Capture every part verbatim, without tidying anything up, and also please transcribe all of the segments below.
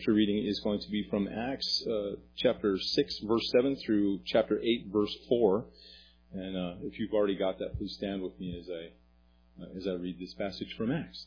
Scripture reading is going to be from Acts uh, chapter six, verse seven through chapter eight, verse four. And uh, if you've already got that, please stand with me as I uh, as I read this passage from Acts.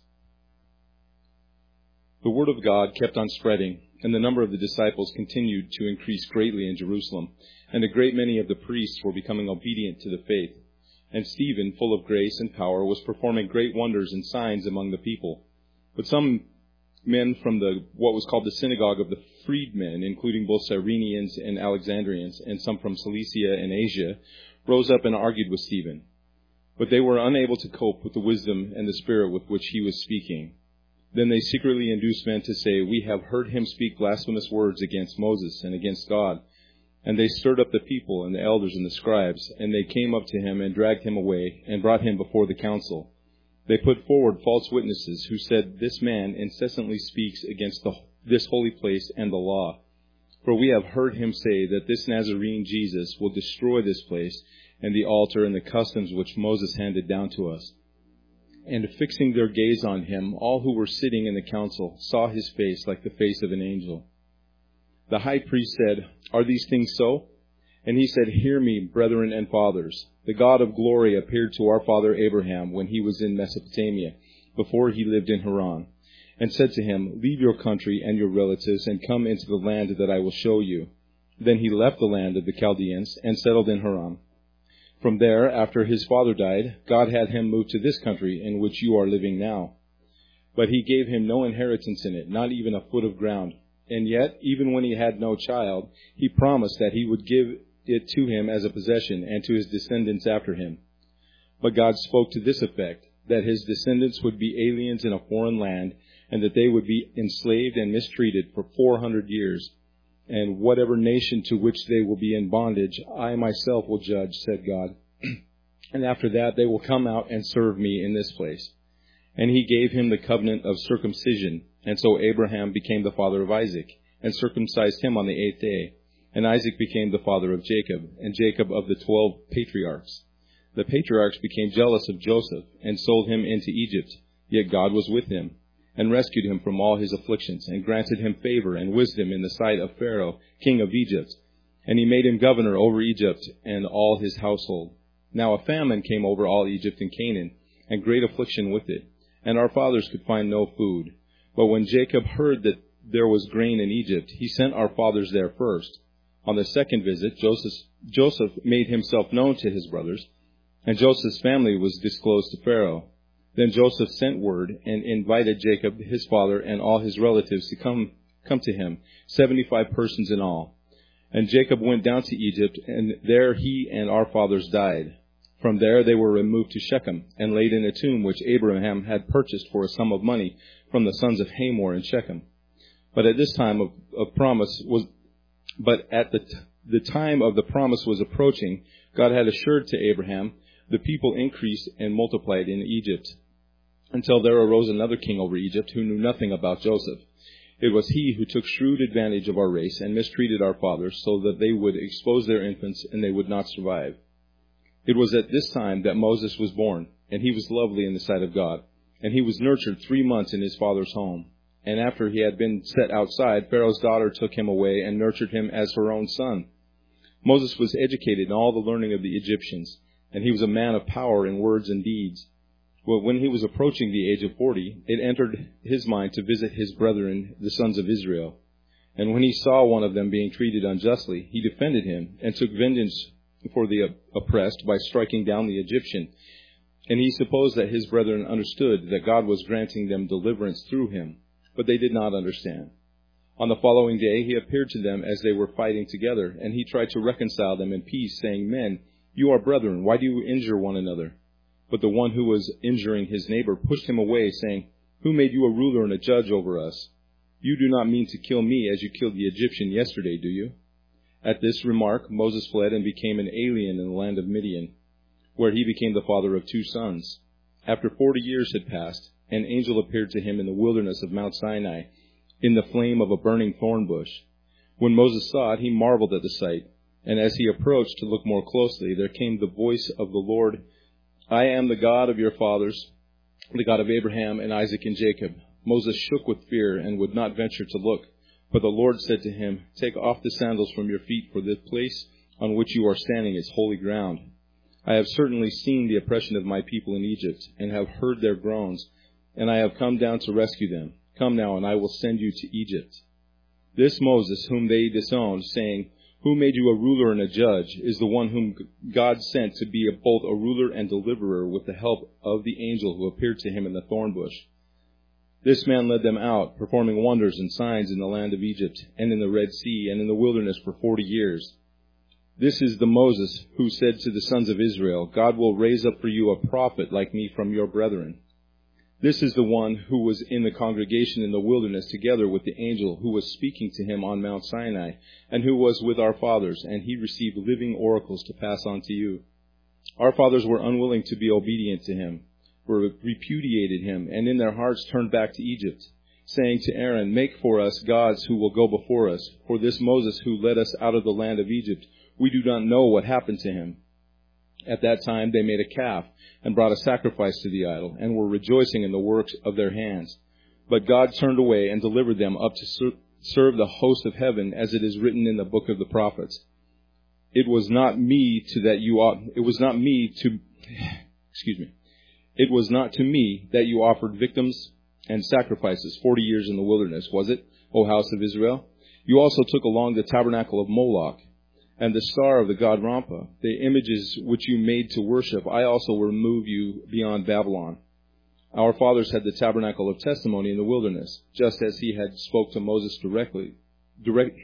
The word of God kept on spreading, and the number of the disciples continued to increase greatly in Jerusalem. And a great many of the priests were becoming obedient to the faith. And Stephen, full of grace and power, was performing great wonders and signs among the people. But some men from the what was called the synagogue of the freedmen, including both Cyrenians and Alexandrians, and some from Cilicia and Asia, rose up and argued with Stephen. But they were unable to cope with the wisdom and the spirit with which he was speaking. Then they secretly induced men to say, "We have heard him speak blasphemous words against Moses and against God." And they stirred up the people and the elders and the scribes, and they came up to him and dragged him away and brought him before the council. They put forward false witnesses who said, "This man incessantly speaks against the, this holy place and the law. For we have heard him say that this Nazarene Jesus will destroy this place and the altar and the customs which Moses handed down to us." And fixing their gaze on him, all who were sitting in the council saw his face like the face of an angel. The high priest said, "Are these things so?" And he said, "Hear me, brethren and fathers. The God of glory appeared to our father Abraham when he was in Mesopotamia, before he lived in Haran, and said to him, 'Leave your country and your relatives and come into the land that I will show you.' Then he left the land of the Chaldeans and settled in Haran. From there, after his father died, God had him move to this country in which you are living now. But he gave him no inheritance in it, not even a foot of ground. And yet, even when he had no child, he promised that he would give it to him as a possession and to his descendants after him. But God spoke to this effect, that his descendants would be aliens in a foreign land, and that they would be enslaved and mistreated for four hundred years. And whatever nation to which they will be in bondage, I myself will judge, said God. And after that they will come out and serve me in this place. And he gave him the covenant of circumcision. And so Abraham became the father of Isaac, and circumcised him on the eighth day. And Isaac became the father of Jacob, and Jacob of the twelve patriarchs. The patriarchs became jealous of Joseph, and sold him into Egypt. Yet God was with him, and rescued him from all his afflictions, and granted him favor and wisdom in the sight of Pharaoh, king of Egypt. And he made him governor over Egypt and all his household. Now a famine came over all Egypt and Canaan, and great affliction with it, and our fathers could find no food. But when Jacob heard that there was grain in Egypt, he sent our fathers there first. On the second visit, Joseph, Joseph made himself known to his brothers, and Joseph's family was disclosed to Pharaoh. Then Joseph sent word and invited Jacob, his father, and all his relatives to come, come to him, seventy-five persons in all. And Jacob went down to Egypt, and there he and our fathers died. From there they were removed to Shechem, and laid in a tomb which Abraham had purchased for a sum of money from the sons of Hamor in Shechem. But at this time of, of promise was But at the, t- the time of the promise was approaching, God had assured to Abraham, the people increased and multiplied in Egypt, until there arose another king over Egypt who knew nothing about Joseph. It was he who took shrewd advantage of our race and mistreated our fathers, so that they would expose their infants and they would not survive. It was at this time that Moses was born, and he was lovely in the sight of God, and he was nurtured three months in his father's home. And after he had been set outside, Pharaoh's daughter took him away and nurtured him as her own son. Moses was educated in all the learning of the Egyptians, and he was a man of power in words and deeds. Well, when he was approaching the age of forty, it entered his mind to visit his brethren, the sons of Israel. And when he saw one of them being treated unjustly, he defended him and took vengeance for the oppressed by striking down the Egyptian. And he supposed that his brethren understood that God was granting them deliverance through him. But they did not understand. On the following day, he appeared to them as they were fighting together, and he tried to reconcile them in peace, saying, "Men, you are brethren. Why do you injure one another?" But the one who was injuring his neighbor pushed him away, saying, "Who made you a ruler and a judge over us? You do not mean to kill me as you killed the Egyptian yesterday, do you?" At this remark, Moses fled and became an alien in the land of Midian, where he became the father of two sons. After forty years had passed, an angel appeared to him in the wilderness of Mount Sinai, in the flame of a burning thorn bush. When Moses saw it, he marveled at the sight. And as he approached to look more closely, there came the voice of the Lord, "I am the God of your fathers, the God of Abraham and Isaac and Jacob." Moses shook with fear and would not venture to look. But the Lord said to him, Take off the sandals from your feet, for the place on which you are standing is holy ground. I have certainly seen the oppression of my people in Egypt, and have heard their groans, and I have come down to rescue them. Come now, and I will send you to Egypt. This Moses, whom they disowned, saying, Who made you a ruler and a judge, is the one whom God sent to be both a ruler and deliverer with the help of the angel who appeared to him in the thorn bush. This man led them out, performing wonders and signs in the land of Egypt, and in the Red Sea, and in the wilderness for forty years. This is the Moses who said to the sons of Israel, God will raise up for you a prophet like me from your brethren. This is the one who was in the congregation in the wilderness together with the angel who was speaking to him on Mount Sinai, and who was with our fathers, and he received living oracles to pass on to you. Our fathers were unwilling to be obedient to him, were repudiated him, and in their hearts turned back to Egypt, saying to Aaron, Make for us gods who will go before us. For this Moses who led us out of the land of Egypt, we do not know what happened to him. At that time they made a calf, and brought a sacrifice to the idol, and were rejoicing in the works of their hands. But God turned away and delivered them up to serve the host of heaven, as it is written in the book of the prophets. It was not me to that you ought, it was not me to, excuse me, it was not to me that you offered victims and sacrifices forty years in the wilderness, was it, O house of Israel? You also took along the tabernacle of Moloch, and the star of the god Rampa, the images which you made to worship. I also will remove you beyond Babylon. Our fathers had the tabernacle of testimony in the wilderness, just as he had spoke to Moses directly. Direct.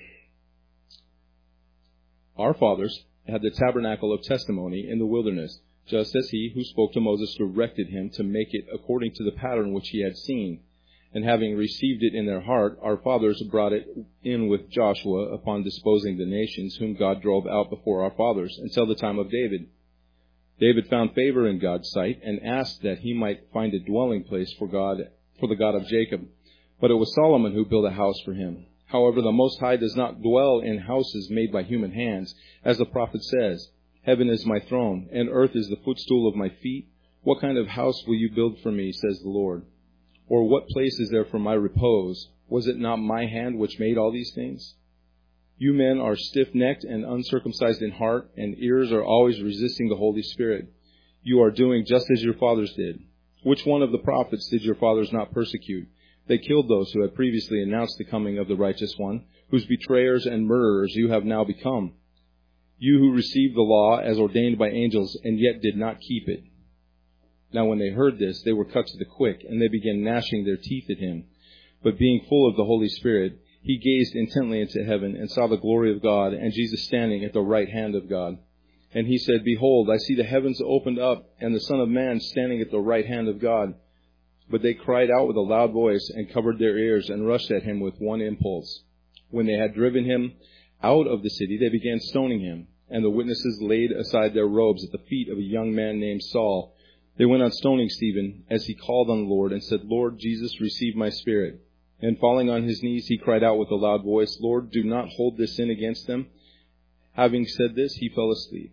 Our fathers had the tabernacle of testimony in the wilderness, just as he who spoke to Moses directed him to make it according to the pattern which he had seen. And having received it in their heart, our fathers brought it in with Joshua upon disposing the nations whom God drove out before our fathers until the time of David. David found favor in God's sight and asked that he might find a dwelling place for God, for the God of Jacob. But it was Solomon who built a house for him. However, the Most High does not dwell in houses made by human hands, as the prophet says, Heaven is my throne, and earth is the footstool of my feet. What kind of house will you build for me, says the Lord? Or what place is there for my repose? Was it not my hand which made all these things? You men are stiff-necked and uncircumcised in heart, and ears are always resisting the Holy Spirit. You are doing just as your fathers did. Which one of the prophets did your fathers not persecute? They killed those who had previously announced the coming of the righteous one, whose betrayers and murderers you have now become. You who received the law as ordained by angels, and yet did not keep it. Now when they heard this, they were cut to the quick, and they began gnashing their teeth at him. But being full of the Holy Spirit, he gazed intently into heaven, and saw the glory of God, and Jesus standing at the right hand of God. And he said, Behold, I see the heavens opened up, and the Son of Man standing at the right hand of God. But they cried out with a loud voice, and covered their ears, and rushed at him with one impulse. When they had driven him out of the city, they began stoning him. And the witnesses laid aside their robes at the feet of a young man named Saul. They went on stoning Stephen as he called on the Lord and said, Lord Jesus, receive my spirit. And falling on his knees, he cried out with a loud voice, Lord, do not hold this sin against them. Having said this, he fell asleep.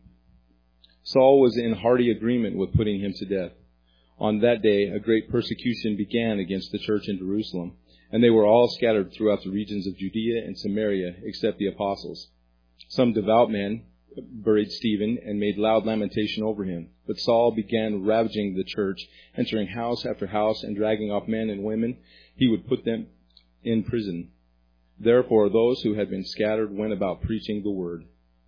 Saul was in hearty agreement with putting him to death. On that day, a great persecution began against the church in Jerusalem, and they were all scattered throughout the regions of Judea and Samaria, except the apostles. Some devout men buried Stephen and made loud lamentation over him. But Saul began ravaging the church, entering house after house and dragging off men and women. He would put them in prison. Therefore, those who had been scattered went about preaching the word.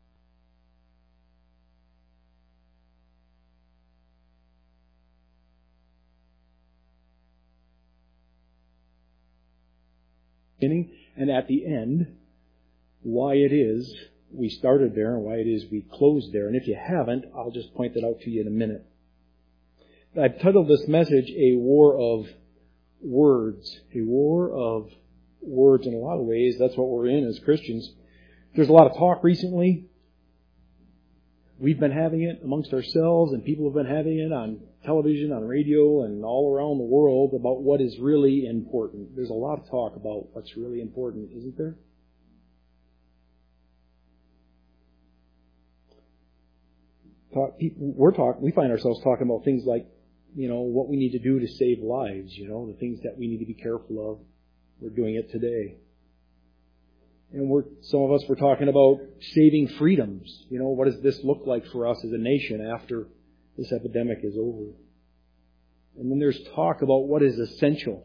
And at the end, why it is we started there and why it is we closed there. And if you haven't, I'll just point that out to you in a minute. I've titled this message, A War of Words. A War of Words. In a lot of ways, that's what we're in as Christians. There's a lot of talk recently. We've been having it amongst ourselves, and people have been having it on television, on radio, and all around the world about what is really important. There's a lot of talk about what's really important, isn't there? Talk, people, we're talk, we find ourselves talking about things like, you know, what we need to do to save lives, you know, the things that we need to be careful of. We're doing it today. And we're, some of us were talking about saving freedoms. You know, what does this look like for us as a nation after this epidemic is over? And then there's talk about what is essential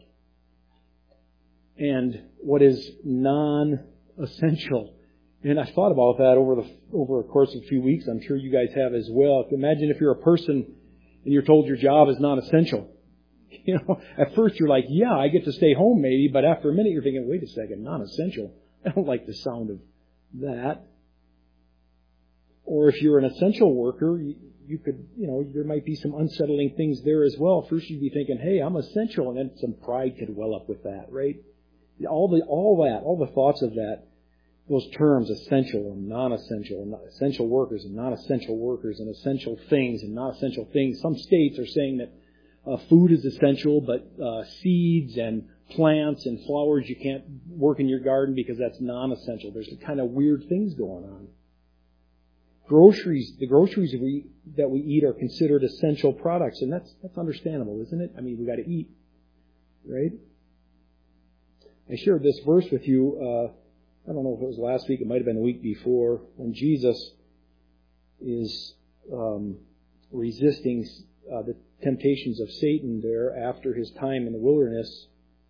and what is non-essential. And I thought about that over the over a course of a few weeks. I'm sure you guys have as well. Imagine if you're a person and you're told your job is non-essential. You know, at first you're like, yeah, I get to stay home maybe, but after a minute you're thinking, wait a second, non-essential. I don't like the sound of that. Or if you're an essential worker, you, you could, you know, there might be some unsettling things there as well. First you'd be thinking, hey, I'm essential, and then some pride could well up with that, right? All the, all that, all the thoughts of that, those terms, essential and non-essential, and essential workers and non-essential workers, and essential things and non-essential things. Some states are saying that uh, food is essential, but uh, seeds and plants and flowers you can't work in your garden because that's non-essential. There's kind of weird things going on. Groceries, the groceries that we, that we eat are considered essential products, and that's that's understandable, isn't it? I mean, we got to eat, right? I shared this verse with you. Uh, I don't know if it was last week. It might have been the week before, when Jesus is um, resisting uh, the temptations of Satan there after his time in the wilderness.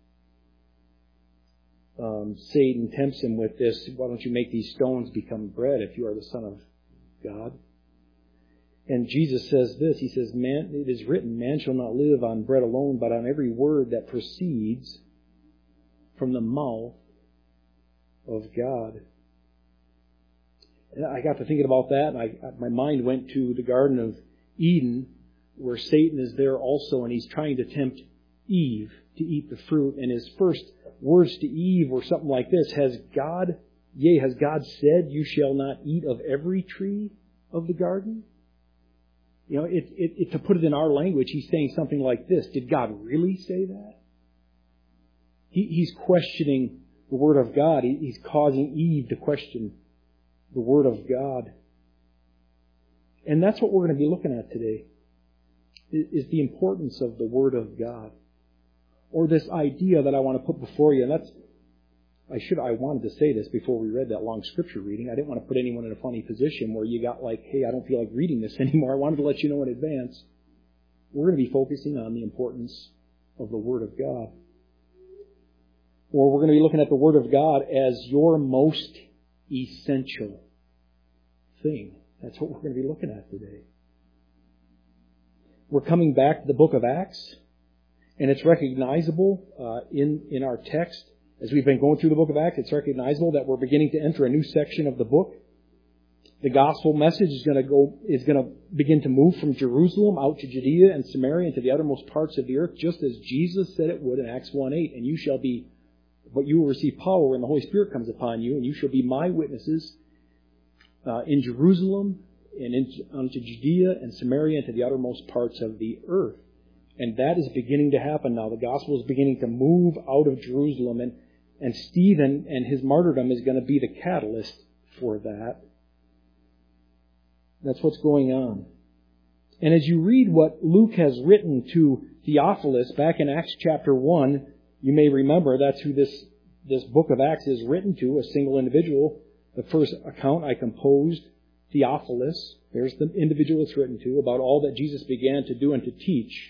Um, Satan tempts him with this, why don't you make these stones become bread if you are the Son of God? And Jesus says this, he says, "Man, it is written, man shall not live on bread alone, but on every word that proceeds from the mouth of God." And I got to thinking about that, and I, my mind went to the Garden of Eden, where Satan is there also, and he's trying to tempt Eve to eat the fruit. And his first words to Eve were something like this: Has God, yea, has God said, you shall not eat of every tree of the garden? You know, it, it, it, to put it in our language, he's saying something like this: Did God really say that? He, he's questioning the Word of God. He, he's causing Eve to question the Word of God. And that's what we're going to be looking at today, is, is the importance of the Word of God. Or this idea that I want to put before you, and that's, I should, I wanted to say this before we read that long scripture reading. I didn't want to put anyone in a funny position where you got like, hey, I don't feel like reading this anymore. I wanted to let you know in advance. We're going to be focusing on the importance of the Word of God. Or we're going to be looking at the Word of God as your most essential thing. That's what we're going to be looking at today. We're coming back to the book of Acts, and it's recognizable uh, in, in our text. As we've been going through the book of Acts, it's recognizable that we're beginning to enter a new section of the book. The gospel message is going to go is going to begin to move from Jerusalem out to Judea and Samaria and to the uttermost parts of the earth, just as Jesus said it would in Acts one eight. And you shall be, but you will receive power when the Holy Spirit comes upon you, and you shall be my witnesses uh, in Jerusalem and into, unto Judea and Samaria and to the uttermost parts of the earth. And that is beginning to happen now. The gospel is beginning to move out of Jerusalem, and And Stephen and his martyrdom is going to be the catalyst for that. That's what's going on. And as you read what Luke has written to Theophilus back in Acts chapter one, you may remember that's who this, this book of Acts is written to, a single individual. The first account I composed, Theophilus. There's the individual it's written to about all that Jesus began to do and to teach.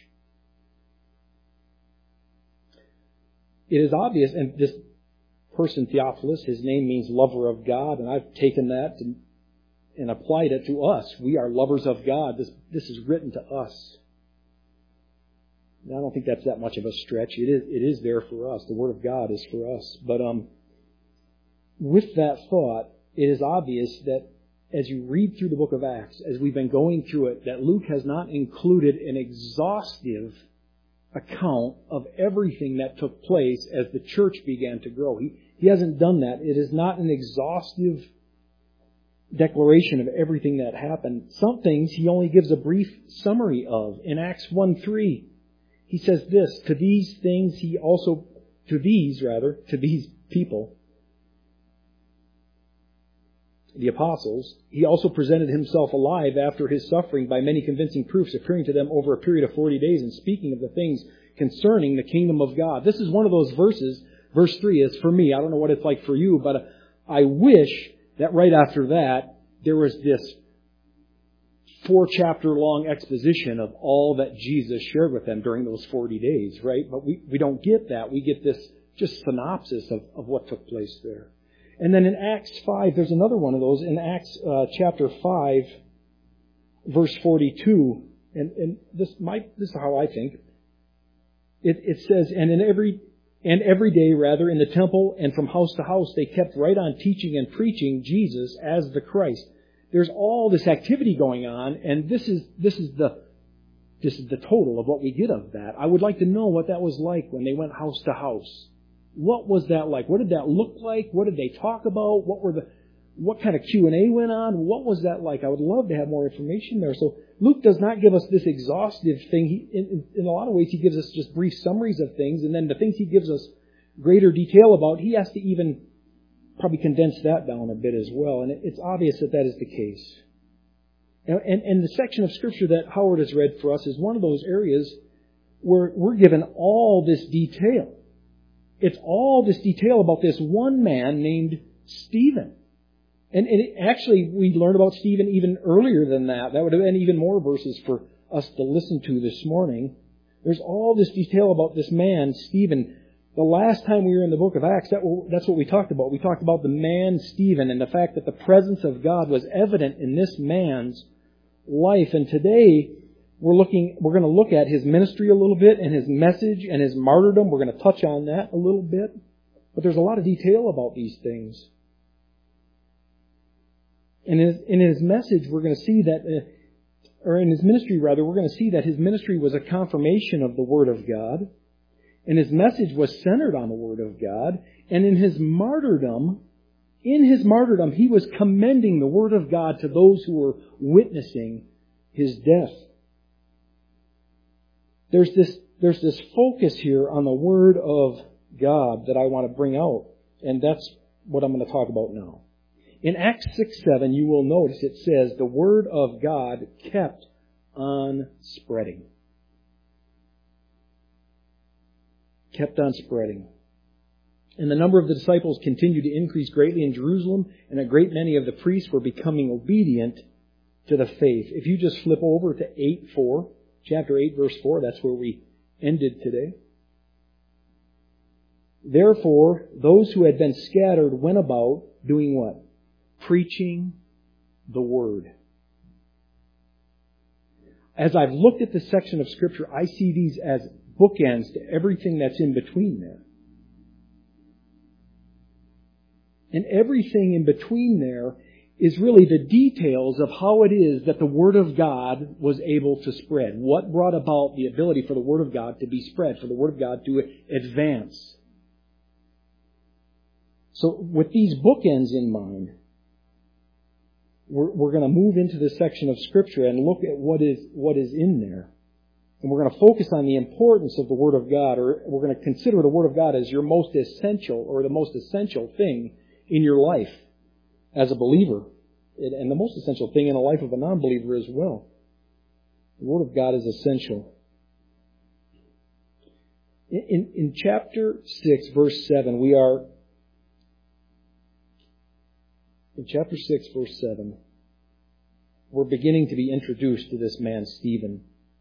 It is obvious, and this person, Theophilus, his name means lover of God, and I've taken that and, and applied it to us. We are lovers of God. This, this is written to us. And I don't think that's that much of a stretch. It is, it is there for us. The Word of God is for us. But um, with that thought, it is obvious that as you read through the book of Acts, as we've been going through it, that Luke has not included an exhaustive account of everything that took place as the church began to grow. He, he hasn't done that. It is not an exhaustive declaration of everything that happened. Some things he only gives a brief summary of. In Acts one three, he says this: To these things he also, to these rather, to these people, the apostles, he also presented himself alive after his suffering by many convincing proofs, appearing to them over a period of forty days and speaking of the things concerning the kingdom of God. This is one of those verses. Verse three is for me. I don't know what it's like for you, but I wish that right after that, there was this four chapter long exposition of all that Jesus shared with them during those forty days, right? But we, we don't get that. We get this just synopsis of, of what took place there. And then in Acts five, there's another one of those. In Acts uh, chapter five, verse forty-two, and, and this might this is how I think. It, it says, and in every and every day, rather, in the temple and from house to house, they kept right on teaching and preaching Jesus as the Christ. There's all this activity going on, and this is this is the this is the total of what we get of that. I would like to know what that was like when they went house to house. What was that like? What did that look like? What did they talk about? What were the what kind of Q and A went on? What was that like? I would love to have more information there. So Luke does not give us this exhaustive thing. He, in, in a lot of ways, he gives us just brief summaries of things, and then the things he gives us greater detail about, he has to even probably condense that down a bit as well. And it's obvious that that is the case. And, and, and the section of Scripture that Howard has read for us is one of those areas where we're given all this detail. It's all this detail about this one man named Stephen. And, and it, actually, we learned about Stephen even earlier than that. That would have been even more verses for us to listen to this morning. There's all this detail about this man, Stephen. The last time we were in the book of Acts, that, that's what we talked about. We talked about the man Stephen and the fact that the presence of God was evident in this man's life. And today, we're looking, we're going to look at his ministry a little bit and his message and his martyrdom. We're going to touch on that a little bit. But there's a lot of detail about these things. And in his, in his message, we're going to see that, uh, or in his ministry rather, we're going to see that his ministry was a confirmation of the Word of God. And his message was centered on the Word of God. And in his martyrdom, in his martyrdom, he was commending the Word of God to those who were witnessing his death. There's this, there's this focus here on the Word of God that I want to bring out. And that's what I'm going to talk about now. In Acts six seven, you will notice it says, the Word of God kept on spreading. Kept on spreading. And the number of the disciples continued to increase greatly in Jerusalem, and a great many of the priests were becoming obedient to the faith. If you just flip over to eight four, chapter eight, verse four, that's where we ended today. Therefore, those who had been scattered went about doing what? Preaching the Word. As I've looked at this section of Scripture, I see these as bookends to everything that's in between there. And everything in between there is really the details of how it is that the Word of God was able to spread. What brought about the ability for the Word of God to be spread, for the Word of God to advance. So with these bookends in mind, we're, we're going to move into this section of Scripture and look at what is what is in there. And we're going to focus on the importance of the Word of God, or we're going to consider the Word of God as your most essential, or the most essential thing in your life as a believer, and the most essential thing in the life of a non-believer as well. The Word of God is essential. In, in, in chapter six, verse seven, we are... In chapter six, verse seven, we're beginning to be introduced to this man, Stephen.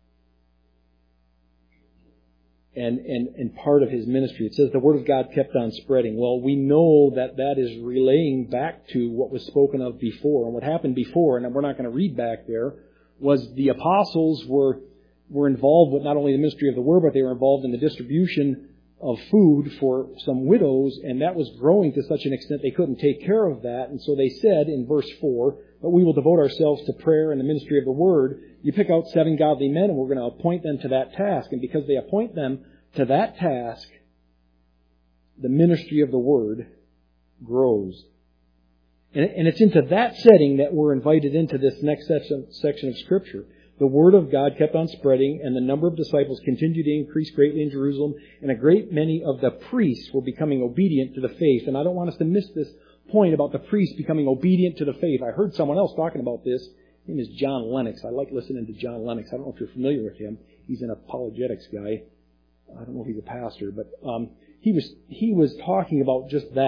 And, and, and part of his ministry. It says the Word of God kept on spreading. Well, we know that that is relaying back to what was spoken of before. And what happened before, and we're not going to read back there, was the apostles were, were involved with not only the ministry of the Word, but they were involved in the distribution of food for some widows, and that was growing to such an extent they couldn't take care of that. And so they said in verse four, but we will devote ourselves to prayer and the ministry of the Word. You pick out seven godly men, and we're going to appoint them to that task. And because they appoint them to that task, the ministry of the Word grows. And, and it's into that setting that we're invited into this next section, section of Scripture. The Word of God kept on spreading, and the number of disciples continued to increase greatly in Jerusalem, and a great many of the priests were becoming obedient to the faith. And I don't want us to miss this point about the priests becoming obedient to the faith. I heard someone else talking about this. His name is John Lennox. I like listening to John Lennox. I don't know if you're familiar with him. He's an apologetics guy. I don't know if he's a pastor, but um, he was he was talking about just that.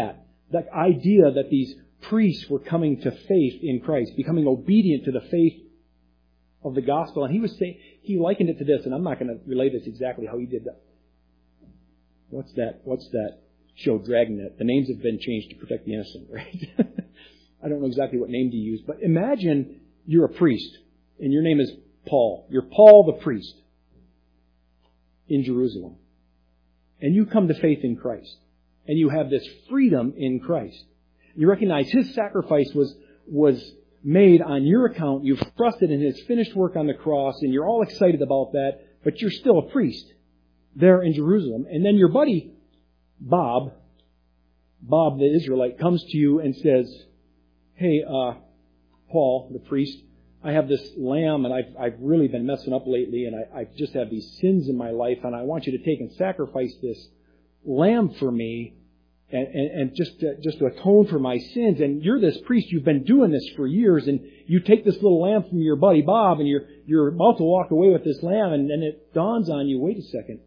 that idea that these priests were coming to faith in Christ, becoming obedient to the faith of the gospel. And he was saying, he likened it to this, and I'm not going to relate this exactly how he did that. What's that? What's that show, Dragnet? The names have been changed to protect the innocent, right? I don't know exactly what name to use, but imagine you're a priest, and your name is Paul. You're Paul the priest in Jerusalem. And you come to faith in Christ. And you have this freedom in Christ. You recognize His sacrifice was, was made on your account. You've trusted in His finished work on the cross, and you're all excited about that, but you're still a priest there in Jerusalem. And then your buddy, Bob, Bob the Israelite, comes to you and says, hey, uh, Paul, the priest, I have this lamb, and I've, I've really been messing up lately, and I, I just have these sins in my life, and I want you to take and sacrifice this lamb for me, and, and, and just to, just to atone for my sins. And you're this priest, you've been doing this for years, and you take this little lamb from your buddy Bob, and you're you're about to walk away with this lamb, and then it dawns on you, wait a second,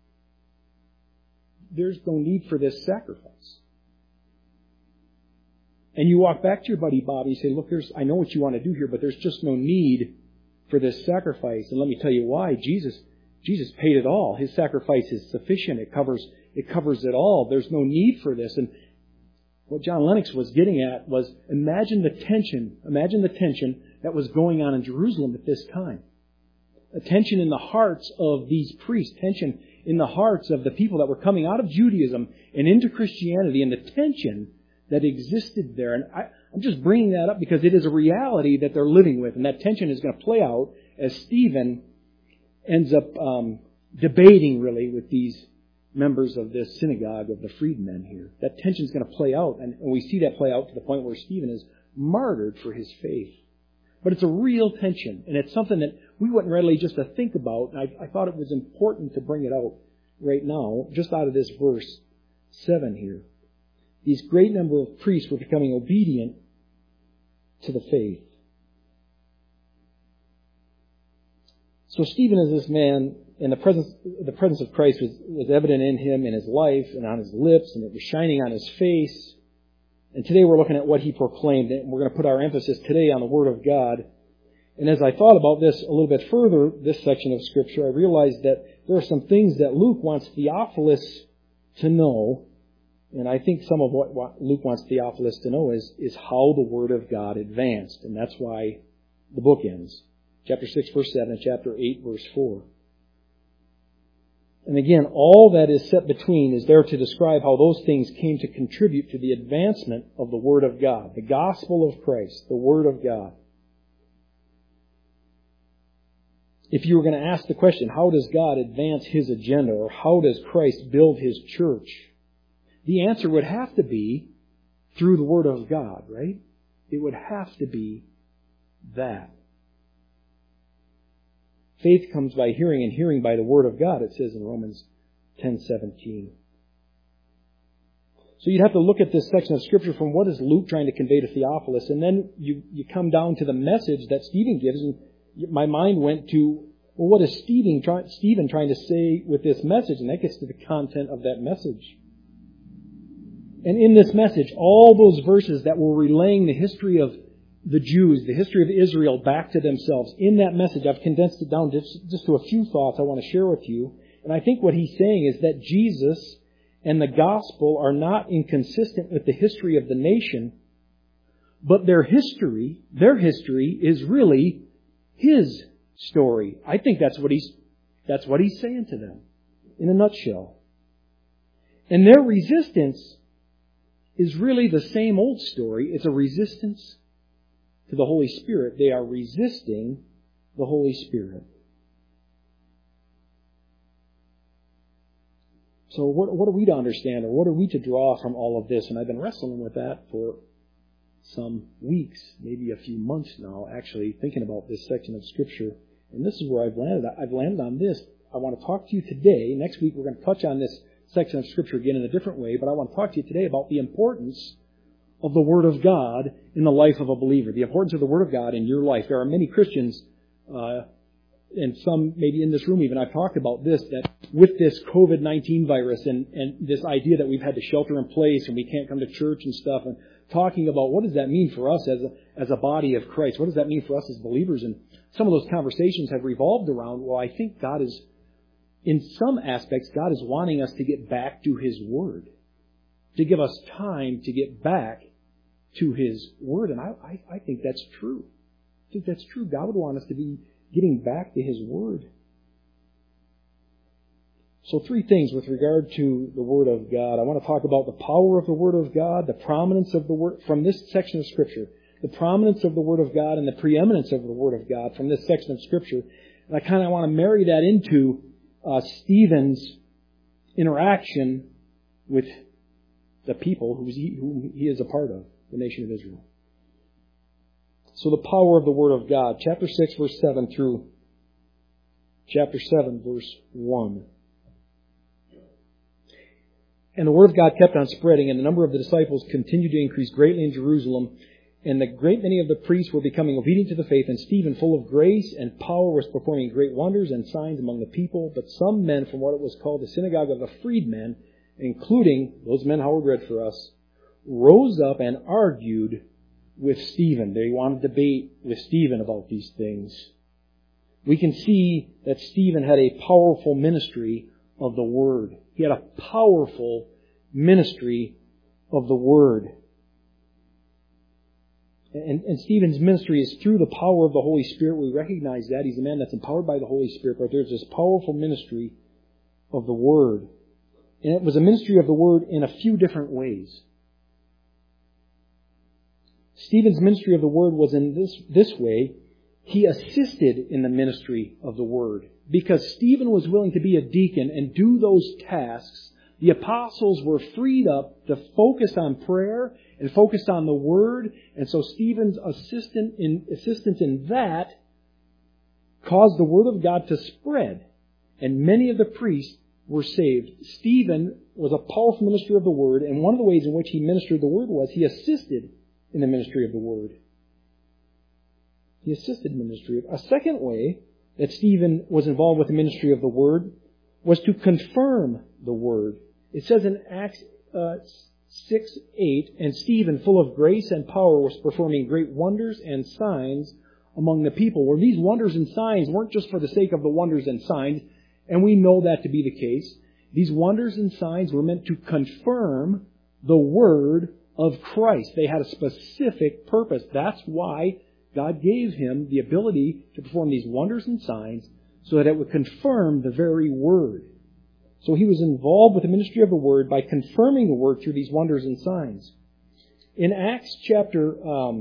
there's no need for this sacrifice. And you walk back to your buddy Bob, and you say, look, there's, I know what you want to do here, but there's just no need for this sacrifice. And let me tell you why. Jesus, Jesus paid it all. His sacrifice is sufficient. It covers, it covers it all. There's no need for this. And what John Lennox was getting at was, imagine the tension, imagine the tension that was going on in Jerusalem at this time. A tension in the hearts of these priests, tension in the hearts of the people that were coming out of Judaism and into Christianity, and the tension that existed there. And I, I'm just bringing that up because it is a reality that they're living with. And that tension is going to play out as Stephen ends up um, debating, really, with these members of this synagogue of the freedmen here. That tension is going to play out. And, and we see that play out to the point where Stephen is martyred for his faith. But it's a real tension. And it's something that we wouldn't readily just to think about. And I, I thought it was important to bring it out right now, just out of this verse seven here. These great number of priests were becoming obedient to the faith. So Stephen is this man, and the presence, the presence of Christ was, was evident in him, in his life, and on his lips, and it was shining on his face. And today we're looking at what he proclaimed, and we're going to put our emphasis today on the Word of God. And as I thought about this a little bit further, this section of Scripture, I realized that there are some things that Luke wants Theophilus to know. And I think some of what Luke wants Theophilus to know is, is how the Word of God advanced. And that's why the book ends. Chapter six, verse seven, and chapter eight, verse four. And again, all that is set between is there to describe how those things came to contribute to the advancement of the Word of God. The gospel of Christ, the Word of God. If you were going to ask the question, how does God advance His agenda, or how does Christ build His church? The answer would have to be through the Word of God, right? It would have to be that. Faith comes by hearing, and hearing by the Word of God, it says in Romans ten seventeen. So you'd have to look at this section of Scripture from what is Luke trying to convey to Theophilus, and then you, you come down to the message that Stephen gives, and my mind went to, well, what is Stephen, try, Stephen trying to say with this message? And that gets to the content of that message. And in this message, all those verses that were relaying the history of the Jews, the history of Israel back to themselves, in that message, I've condensed it down just, just to a few thoughts I want to share with you. And I think what he's saying is that Jesus and the gospel are not inconsistent with the history of the nation, but their history, their history is really His story. I think that's what he's, that's what he's saying to them in a nutshell. And their resistance is really the same old story. It's a resistance to the Holy Spirit. They are resisting the Holy Spirit. So what, what are we to understand, or what are we to draw from all of this? And I've been wrestling with that for some weeks, maybe a few months now, actually thinking about this section of Scripture. And this is where I've landed. I've landed on this. I want to talk to you today. Next week we're going to touch on this section of Scripture again in a different way, but I want to talk to you today about the importance of the Word of God in the life of a believer, the importance of the Word of God in your life. There are many Christians uh, and some maybe in this room even, I've talked about this, that with this covid nineteen virus and, and this idea that we've had to shelter in place and we can't come to church and stuff, and talking about what does that mean for us as a, as a body of Christ? What does that mean for us as believers? And some of those conversations have revolved around, well, I think God is, in some aspects, God is wanting us to get back to His Word, to give us time to get back to His Word. And I, I, I think that's true. I think that's true. God would want us to be getting back to His Word. So three things with regard to the Word of God. I want to talk about the power of the Word of God, the prominence of the Word, from this section of Scripture, the prominence of the Word of God and the preeminence of the Word of God from this section of Scripture. And I kind of want to marry that into uh, Stephen's interaction with the people who he, who he is a part of, the nation of Israel. So the power of the Word of God. Chapter six, verse seven through chapter seven, verse one. And the Word of God kept on spreading, and the number of the disciples continued to increase greatly in Jerusalem. And the great many of the priests were becoming obedient to the faith, and Stephen, full of grace and power, was performing great wonders and signs among the people. But some men from what it was called the synagogue of the freedmen, including those men Howard read for us, rose up and argued with Stephen. They wanted to debate with Stephen about these things. We can see that Stephen had a powerful ministry of the Word. He had a powerful ministry of the Word. And, and Stephen's ministry is through the power of the Holy Spirit. We recognize that. He's a man that's empowered by the Holy Spirit. But there's this powerful ministry of the Word. And it was a ministry of the Word in a few different ways. Stephen's ministry of the Word was in this, this way. He assisted in the ministry of the Word. Because Stephen was willing to be a deacon and do those tasks, the apostles were freed up to focus on prayer and focus on the Word. And so Stephen's assistant in, assistance in that caused the Word of God to spread. And many of the priests were saved. Stephen was a powerful minister of the Word, and one of the ways in which he ministered the Word was he assisted in the ministry of the Word. He assisted in the ministry. A second way that Stephen was involved with the ministry of the Word was to confirm the Word. It says in Acts uh, six eight, and Stephen, full of grace and power, was performing great wonders and signs among the people. Where these wonders and signs weren't just for the sake of the wonders and signs, and we know that to be the case. These wonders and signs were meant to confirm the Word of Christ. They had a specific purpose. That's why God gave him the ability to perform these wonders and signs so that it would confirm the very Word. So he was involved with the ministry of the Word by confirming the Word through these wonders and signs. In Acts chapter um,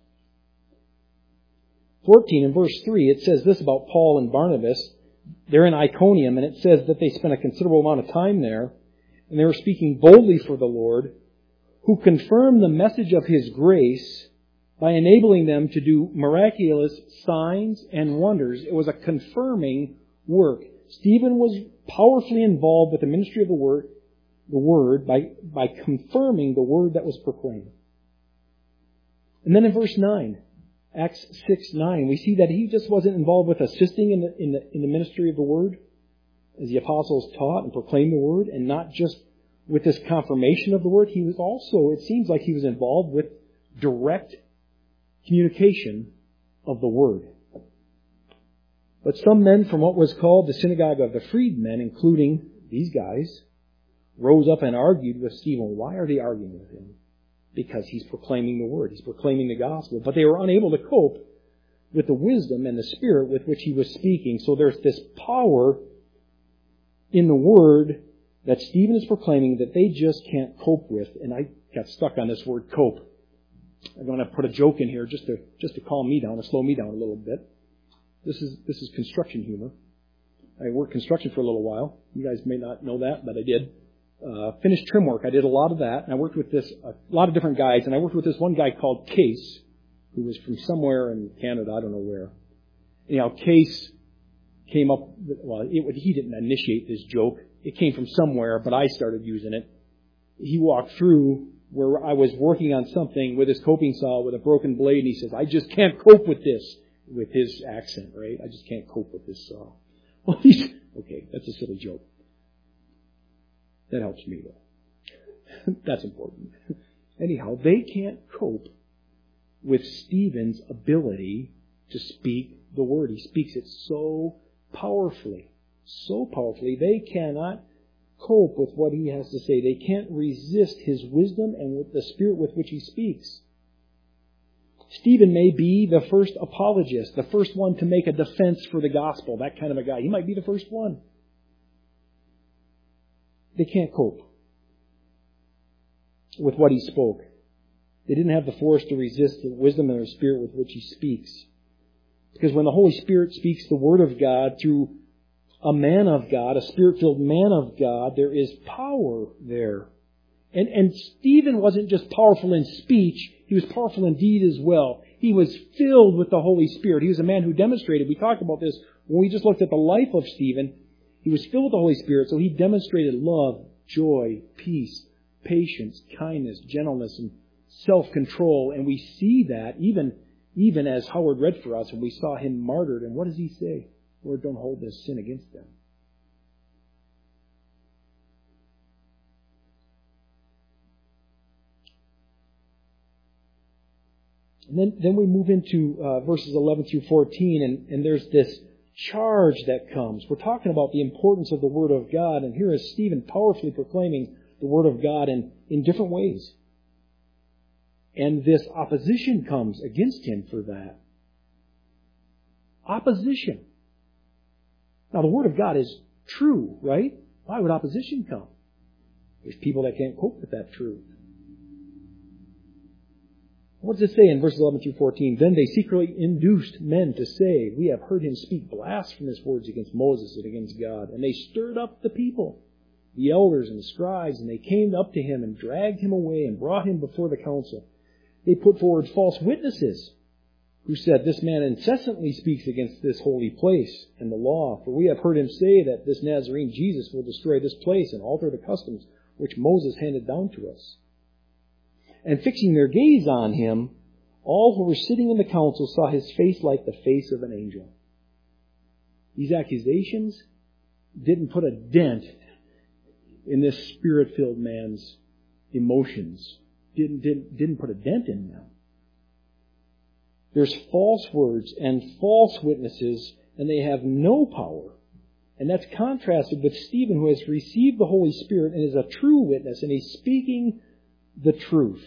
fourteen and verse three, it says this about Paul and Barnabas. They're in Iconium, and it says that they spent a considerable amount of time there, and they were speaking boldly for the Lord, who confirmed the message of His grace by enabling them to do miraculous signs and wonders. It was a confirming work. Stephen was powerfully involved with the ministry of the Word, the Word by, by confirming the Word that was proclaimed. And then in verse nine, Acts six nine, we see that he just wasn't involved with assisting in the, in the, in the ministry of the Word, as the apostles taught and proclaimed the Word, and not just with this confirmation of the Word. He was also, it seems like he was involved with direct communication of the Word. But some men from what was called the synagogue of the freedmen, including these guys, rose up and argued with Stephen. Why are they arguing with him? Because he's proclaiming the Word. He's proclaiming the gospel. But they were unable to cope with the wisdom and the spirit with which he was speaking. So there's this power in the Word that Stephen is proclaiming that they just can't cope with. And I got stuck on this word cope. I'm going to put a joke in here just to just to calm me down, to slow me down a little bit. This is this is construction humor. I worked construction for a little while. You guys may not know that, but I did. Uh, finished trim work. I did a lot of that. And I worked with this, a lot of different guys. And I worked with this one guy called Case, who was from somewhere in Canada, I don't know where. Anyhow, Case came up, well, it, he didn't initiate this joke. It came from somewhere, but I started using it. He walked through where I was working on something with his coping saw with a broken blade, and he says, I just can't cope with this. with his accent, right? I just can't cope with this. Uh, well, he's, okay, that's a silly joke. That helps me, though. That's important. Anyhow, they can't cope with Stephen's ability to speak the word. He speaks it so powerfully. So powerfully. They cannot cope with what he has to say. They can't resist his wisdom and with the spirit with which he speaks. Stephen may be the first apologist, the first one to make a defense for the gospel, that kind of a guy. He might be the first one. They can't cope with what he spoke. They didn't have the force to resist the wisdom and the spirit with which he speaks. Because when the Holy Spirit speaks the Word of God through a man of God, a Spirit-filled man of God, there is power there. And, and Stephen wasn't just powerful in speech, he was powerful in deed as well. He was filled with the Holy Spirit. He was a man who demonstrated, we talked about this when we just looked at the life of Stephen, he was filled with the Holy Spirit, so he demonstrated love, joy, peace, patience, kindness, gentleness, and self-control. And we see that even, even as Howard read for us, when we saw him martyred. And what does he say? Lord, don't hold this sin against them. And then, then we move into uh, verses eleven through fourteen, and, and there's this charge that comes. We're talking about the importance of the Word of God, and here is Stephen powerfully proclaiming the Word of God in, in different ways. And this opposition comes against him for that. Opposition. Now, the Word of God is true, right? Why would opposition come? There's people that can't cope with that truth. What does it say in verses eleven through fourteen? Then they secretly induced men to say, we have heard him speak blasphemous words against Moses and against God. And they stirred up the people, the elders and the scribes, and they came up to him and dragged him away and brought him before the council. They put forward false witnesses who said, this man incessantly speaks against this holy place and the law. For we have heard him say that this Nazarene Jesus will destroy this place and alter the customs which Moses handed down to us. And fixing their gaze on him, all who were sitting in the council saw his face like the face of an angel. These accusations didn't put a dent in this Spirit-filled man's emotions. Didn't, didn't, didn't put a dent in them. There's false words and false witnesses, and they have no power. And that's contrasted with Stephen, who has received the Holy Spirit and is a true witness, and he's speaking the truth.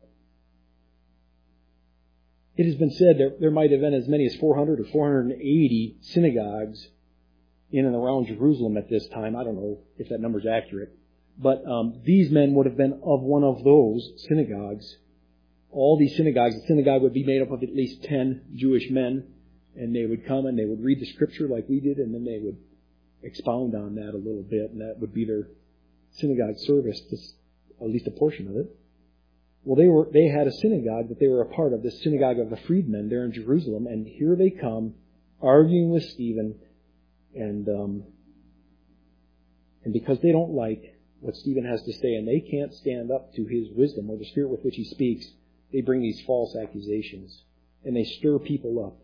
It has been said there, there might have been as many as four hundred or four hundred eighty synagogues in and around Jerusalem at this time. I don't know if that number is accurate. But um, these men would have been of one of those synagogues. All these synagogues, the synagogue would be made up of at least ten Jewish men, and they would come and they would read the Scripture like we did, and then they would expound on that a little bit, and that would be their synagogue service, just at least a portion of it. Well, they were they had a synagogue that they were a part of, the synagogue of the freedmen there in Jerusalem, and here they come arguing with Stephen, and um, and because they don't like what Stephen has to say, and they can't stand up to his wisdom or the spirit with which he speaks, they bring these false accusations, and they stir people up.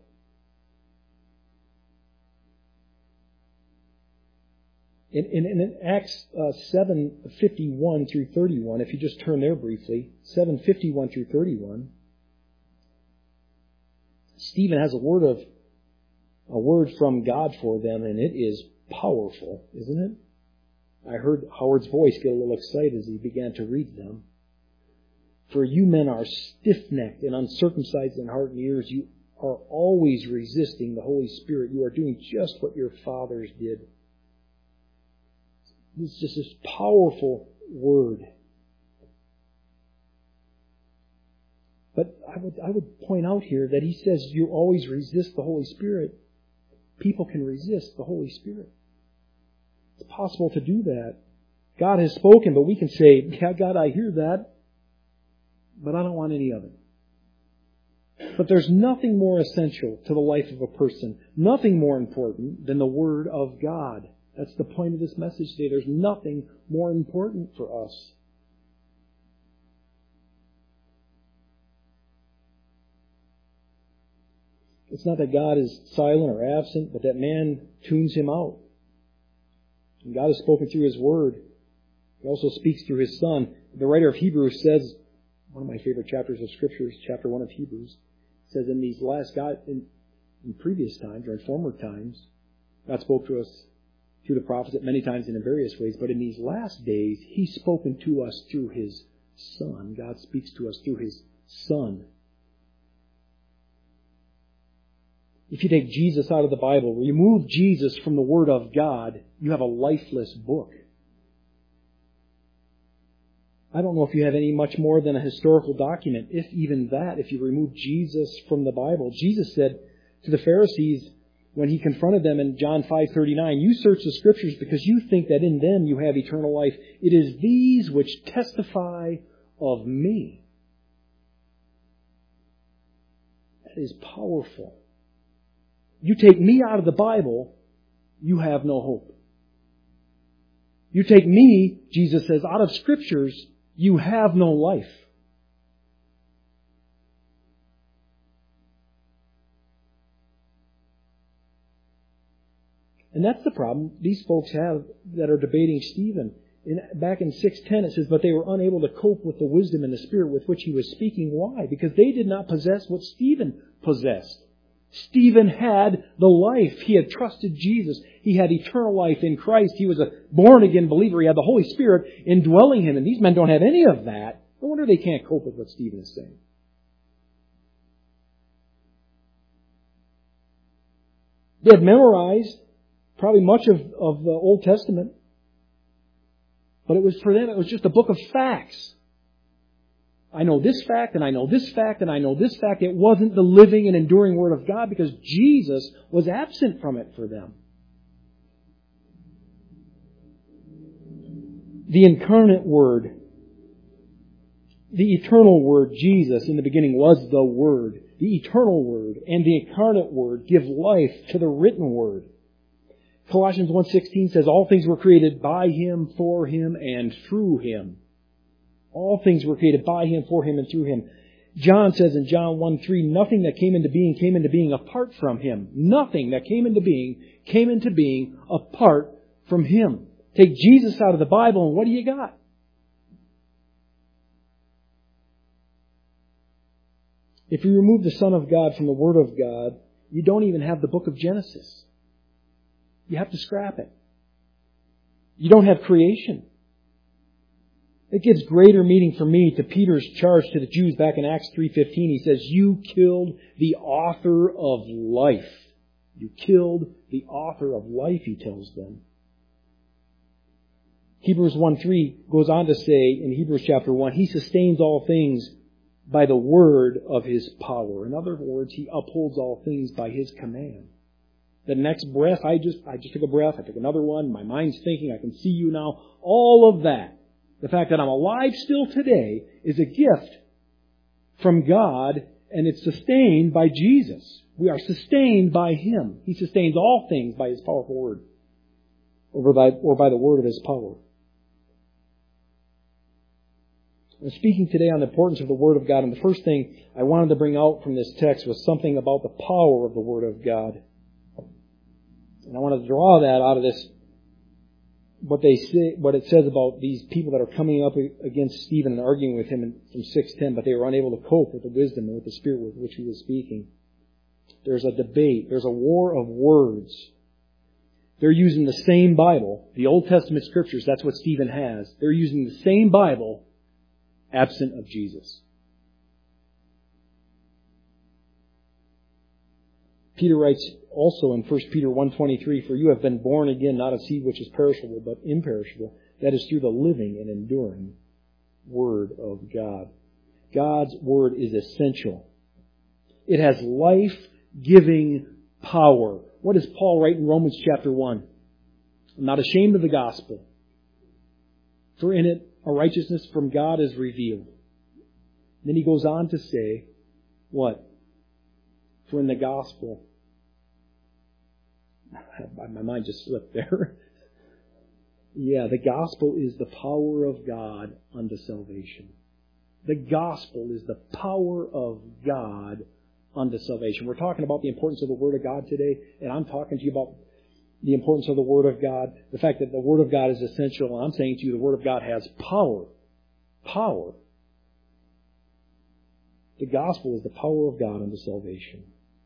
In, in, in Acts uh, seven fifty-one through thirty-one, if you just turn there briefly, seven fifty-one through thirty-one, Stephen has a word of a word from God for them, and it is powerful, isn't it? I heard Howard's voice get a little excited as he began to read them. For you men are stiff-necked and uncircumcised in heart and ears. You are always resisting the Holy Spirit. You are doing just what your fathers did. It's just this powerful word. But I would, I would point out here that he says you always resist the Holy Spirit. People can resist the Holy Spirit. It's possible to do that. God has spoken, but we can say, yeah, God, I hear that, but I don't want any of it. But there's nothing more essential to the life of a person, nothing more important than the Word of God. That's the point of this message today. There's nothing more important for us. It's not that God is silent or absent, but that man tunes Him out. And God has spoken through His Word. He also speaks through His Son. The writer of Hebrews says, one of my favorite chapters of Scripture is chapter one of Hebrews, says in these last, God, in, in previous times, or in former times, God spoke to us through the prophets at many times and in various ways, but in these last days, He's spoken to us through His Son. God speaks to us through His Son. If you take Jesus out of the Bible, remove Jesus from the Word of God, you have a lifeless book. I don't know if you have any much more than a historical document, if even that, if you remove Jesus from the Bible. Jesus said to the Pharisees when He confronted them in John five thirty-nine, "You search the Scriptures because you think that in them you have eternal life. It is these which testify of me." That is powerful. You take me out of the Bible, you have no hope. You take me, Jesus says, out of Scriptures, you have no life. And that's the problem these folks have that are debating Stephen. In, back in six ten it says, "But they were unable to cope with the wisdom and the spirit with which he was speaking." Why? Because they did not possess what Stephen possessed. Stephen had the life. He had trusted Jesus. He had eternal life in Christ. He was a born-again believer. He had the Holy Spirit indwelling him. And these men don't have any of that. No wonder they can't cope with what Stephen is saying. They had memorized probably much of, of the Old Testament. But it was for them, it was just a book of facts. I know this fact, and I know this fact, and I know this fact. It wasn't the living and enduring Word of God because Jesus was absent from it for them. The incarnate Word, the eternal Word, Jesus, in the beginning was the Word. The eternal Word and the incarnate Word give life to the written Word. Colossians one sixteen says, "All things were created by Him, for Him, and through Him." All things were created by Him, for Him, and through Him. John says in John one three, "Nothing that came into being came into being apart from Him." Nothing that came into being came into being apart from Him. Take Jesus out of the Bible and what do you got? If you remove the Son of God from the Word of God, you don't even have the book of Genesis. You have to scrap it. You don't have creation. It gives greater meaning for me to Peter's charge to the Jews back in Acts three fifteen. He says, "You killed the author of life." You killed the author of life, he tells them. Hebrews one three goes on to say in Hebrews chapter one, "He sustains all things by the word of His power." In other words, He upholds all things by His command. The next breath, I just I just took a breath, I took another one, my mind's thinking, I can see you now. All of that, the fact that I'm alive still today, is a gift from God, and it's sustained by Jesus. We are sustained by Him. He sustains all things by His powerful word, or by, or by the word of His power. I'm speaking today on the importance of the Word of God, and the first thing I wanted to bring out from this text was something about the power of the Word of God. And I want to draw that out of this, what they say, what it says about these people that are coming up against Stephen and arguing with him in, from six ten, but they were unable to cope with the wisdom and with the spirit with which he was speaking. There's a debate. There's a war of words. They're using the same Bible, the Old Testament Scriptures. That's what Stephen has. They're using the same Bible, absent of Jesus. Peter writes also in First Peter one twenty-three, "For you have been born again, not of seed which is perishable, but imperishable. That is through the living and enduring Word of God." God's Word is essential. It has life-giving power. What does Paul write in Romans chapter one? "I'm not ashamed of the gospel, for in it a righteousness from God is revealed." Then he goes on to say, what? For in the gospel, my mind just slipped there. Yeah, the gospel is the power of God unto salvation. The gospel is the power of God unto salvation. We're talking about the importance of the Word of God today, and I'm talking to you about the importance of the Word of God, the fact that the Word of God is essential, and I'm saying to you the Word of God has power. Power. The gospel is the power of God unto salvation.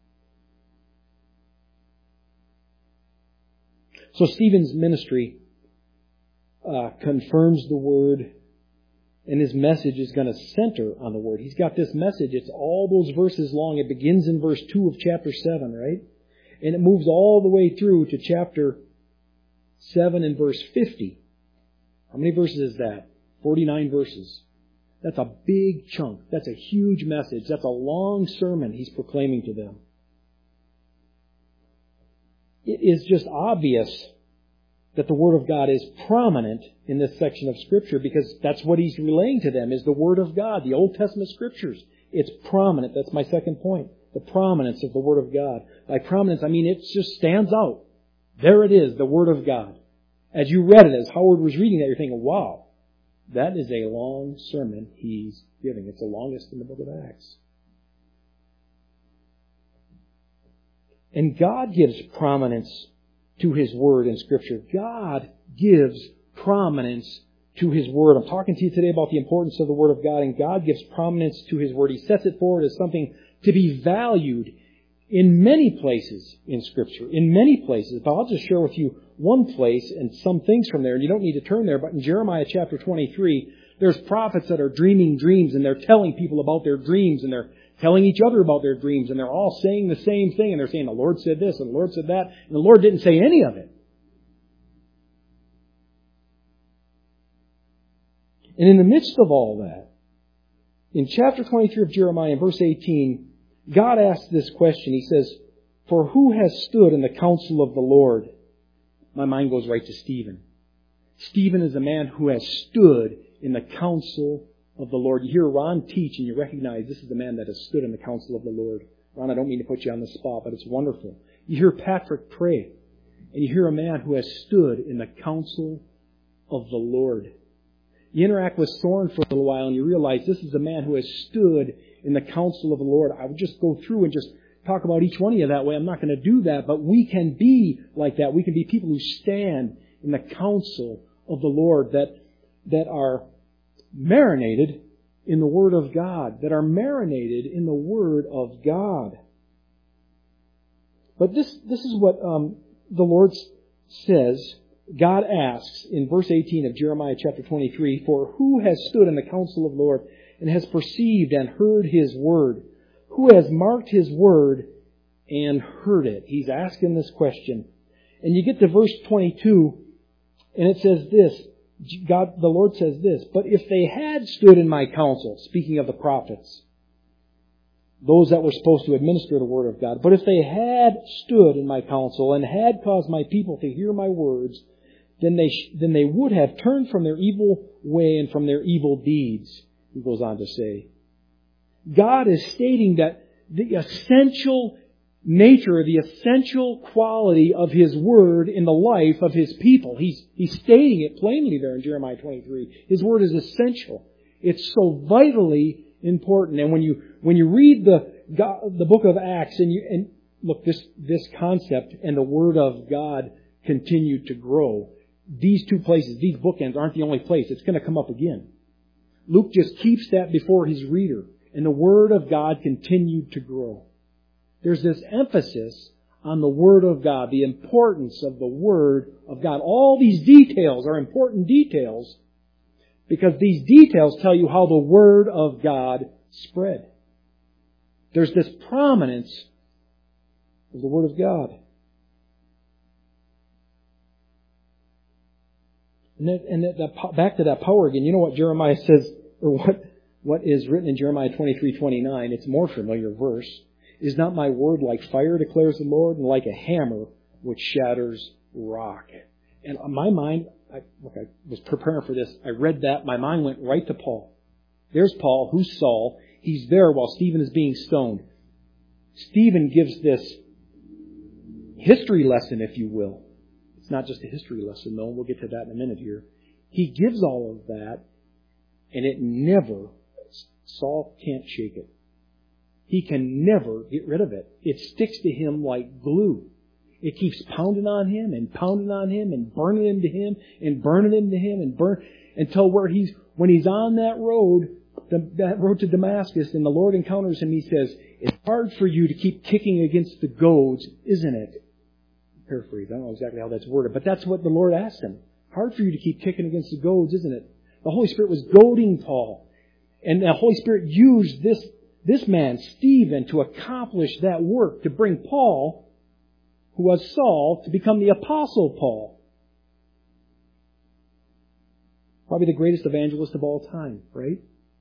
So Stephen's ministry uh, confirms the Word, and his message is going to center on the Word. He's got this message. It's all those verses long. It begins in verse two of chapter seven, right? And it moves all the way through to chapter seven and verse fifty. How many verses is that? forty-nine verses. That's a big chunk. That's a huge message. That's a long sermon he's proclaiming to them. It is just obvious that the Word of God is prominent in this section of Scripture because that's what he's relaying to them is the Word of God, the Old Testament Scriptures. It's prominent. That's my second point. The prominence of the Word of God. By prominence, I mean it just stands out. There it is, the Word of God. As you read it, as Howard was reading that, you're thinking, wow, that is a long sermon he's giving. It's the longest in the book of Acts. And God gives prominence to His Word in Scripture. God gives prominence to His Word. I'm talking to you today about the importance of the Word of God, and God gives prominence to His Word. He sets it forward as something to be valued in many places in Scripture. In many places. But I'll just share with you one place and some things from there. And you don't need to turn there, but in Jeremiah chapter twenty-three, there's prophets that are dreaming dreams, and they're telling people about their dreams, and they're telling each other about their dreams, and they're all saying the same thing, and they're saying, the Lord said this, and the Lord said that, and the Lord didn't say any of it. And in the midst of all that, in chapter twenty-three of Jeremiah, in verse eighteen, God asks this question. He says, for who has stood in the counsel of the Lord? My mind goes right to Stephen. Stephen is a man who has stood in the counsel of the Lord. You hear Ron teach and you recognize this is the man that has stood in the counsel of the Lord. Ron, I don't mean to put you on the spot, but it's wonderful. You hear Patrick pray, and you hear a man who has stood in the counsel of the Lord. You interact with Soren for a little while and you realize this is a man who has stood in the counsel of the Lord. I would just go through and just talk about each one of you that way. I'm not going to do that, but we can be like that. We can be people who stand in the counsel of the Lord, that that are marinated in the Word of God, that are marinated in the Word of God. But this this is what um, the Lord says. God asks in verse eighteen of Jeremiah chapter twenty-three, for who has stood in the counsel of the Lord and has perceived and heard His word? Who has marked His word and heard it? He's asking this question. And you get to verse twenty-two, and it says this. God, the Lord says this, but if they had stood in my counsel, speaking of the prophets, those that were supposed to administer the word of God, but if they had stood in my counsel and had caused my people to hear my words, then they sh- then they would have turned from their evil way and from their evil deeds. He goes on to say, God is stating that the essential nature, the essential quality of His Word in the life of His people. He's, he's stating it plainly there in Jeremiah twenty-three. His Word is essential. It's so vitally important. And when you when you read the God, the book of Acts, and you and look, this this concept and the Word of God continued to grow. These two places, these bookends, aren't the only place. It's going to come up again. Luke just keeps that before his reader, and the Word of God continued to grow. There's this emphasis on the Word of God, the importance of the Word of God. All these details are important details because these details tell you how the Word of God spread. There's this prominence of the Word of God. And, that, and that, that, back to that power again, you know what Jeremiah says, or what, what is written in Jeremiah twenty-three twenty-nine, it's a more familiar verse. Is not my word like fire, declares the Lord, and like a hammer which shatters rock? And on my mind, I, look, I was preparing for this. I read that. My mind went right to Paul. There's Paul. Who's Saul? He's there while Stephen is being stoned. Stephen gives this history lesson, if you will. It's not just a history lesson, though. We'll get to that in a minute here. He gives all of that, and it never, Saul can't shake it. he can never get rid of it. It sticks to him like glue. It keeps pounding on him and pounding on him and burning into him and burning into him and burn until where he's when he's on that road, the, that road to Damascus, and the Lord encounters him. He says, "It's hard for you to keep kicking against the goads, isn't it?" Paraphrase. I don't know exactly how that's worded, but that's what the Lord asked him. Hard for you to keep kicking against the goads, isn't it? The Holy Spirit was goading Paul, and the Holy Spirit used this this man Stephen to accomplish that work to bring Paul, who was Saul, to become the Apostle Paul. Probably the greatest evangelist of all time, right?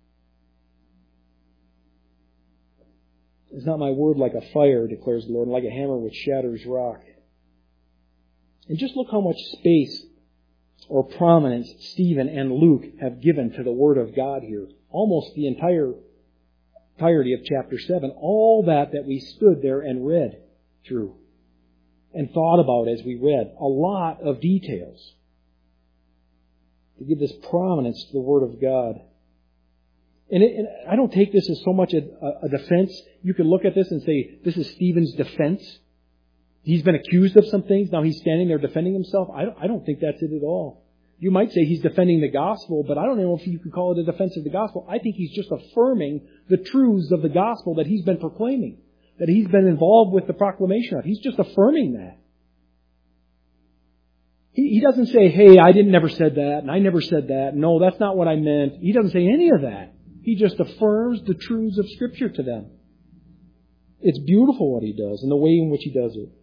Is not my word like a fire, declares the Lord, like a hammer which shatters rock. And just look how much space or prominence Stephen and Luke have given to the Word of God here. Almost the entire entirety of chapter seven. All that that we stood there and read through and thought about as we read. A lot of details to give this prominence to the Word of God. And, it, and I don't take this as so much a, a defense. You could look at this and say, this is Stephen's defense. He's been accused of some things. Now he's standing there defending himself. I don't, I don't think that's it at all. You might say he's defending the gospel, but I don't know if you could call it a defense of the gospel. I think he's just affirming the truths of the gospel that he's been proclaiming, that he's been involved with the proclamation of. He's just affirming that. He, he doesn't say, hey, I didn't never said that, and I never said that. No, that's not what I meant. He doesn't say any of that. He just affirms the truths of Scripture to them. It's beautiful what he does and the way in which he does it.